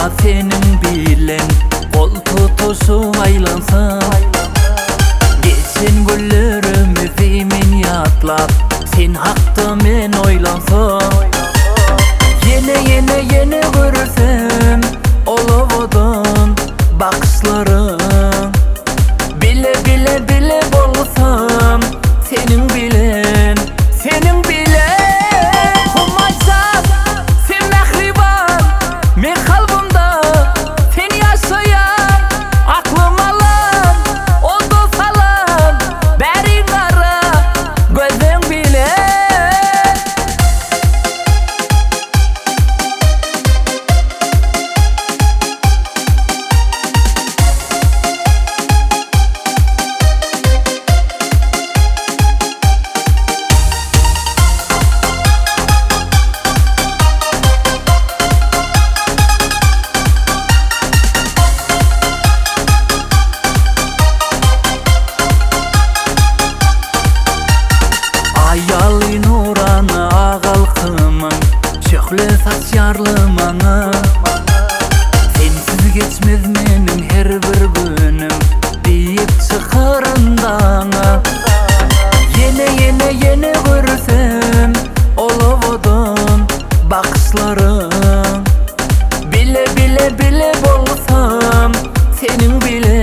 senin bilen kol tutuşup aylansam. Geçen günlerimizi men yatlap sen hakta men oylansam. Yine görürsem olavadan bakışlarım. Bile bolsam senin bilen Olmaysan sen mehriban men kalbimda sen yaşayan. Aklım alan o dosalan bärin ara gözün bilen. Ayali nurana ağalkımın çöklü saç yarlımana. Sensiz geçmez menin her bir günüm deyip çıkarındana. Yine görürsem olavadan bakışlarım. Bile bolsam senin bilen